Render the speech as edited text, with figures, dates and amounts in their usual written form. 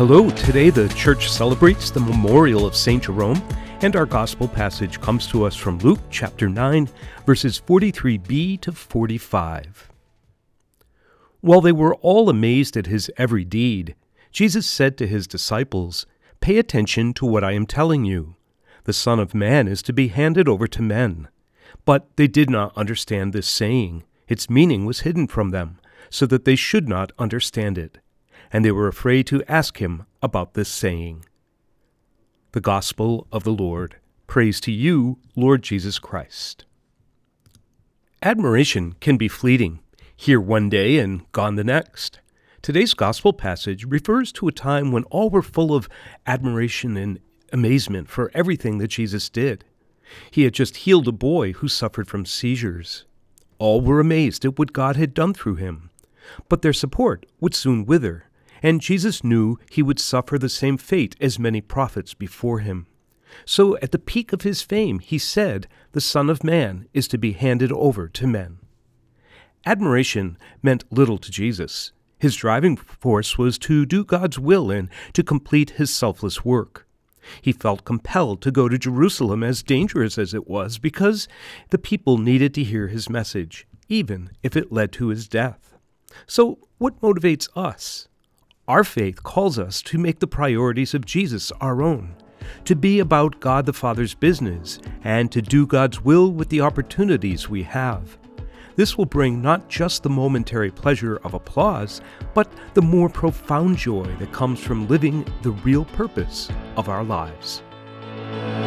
Hello, today the church celebrates the memorial of St. Jerome, and our gospel passage comes to us from Luke chapter 9, verses 43b to 45. While they were all amazed at his every deed, Jesus said to his disciples, "Pay attention to what I am telling you. The Son of Man is to be handed over to men." But they did not understand this saying. Its meaning was hidden from them, so that they should not understand it. And they were afraid to ask him about this saying. The Gospel of the Lord. Praise to you, Lord Jesus Christ. Admiration can be fleeting, here one day and gone the next. Today's Gospel passage refers to a time when all were full of admiration and amazement for everything that Jesus did. He had just healed a boy who suffered from seizures. All were amazed at what God had done through him. But their support would soon wither, and Jesus knew he would suffer the same fate as many prophets before him. So at the peak of his fame, he said, "The Son of Man is to be handed over to men." Admiration meant little to Jesus. His driving force was to do God's will and to complete his selfless work. He felt compelled to go to Jerusalem, as dangerous as it was, because the people needed to hear his message, even if it led to his death. So what motivates us? Our faith calls us to make the priorities of Jesus our own, to be about God the Father's business, and to do God's will with the opportunities we have. This will bring not just the momentary pleasure of applause, but the more profound joy that comes from living the real purpose of our lives.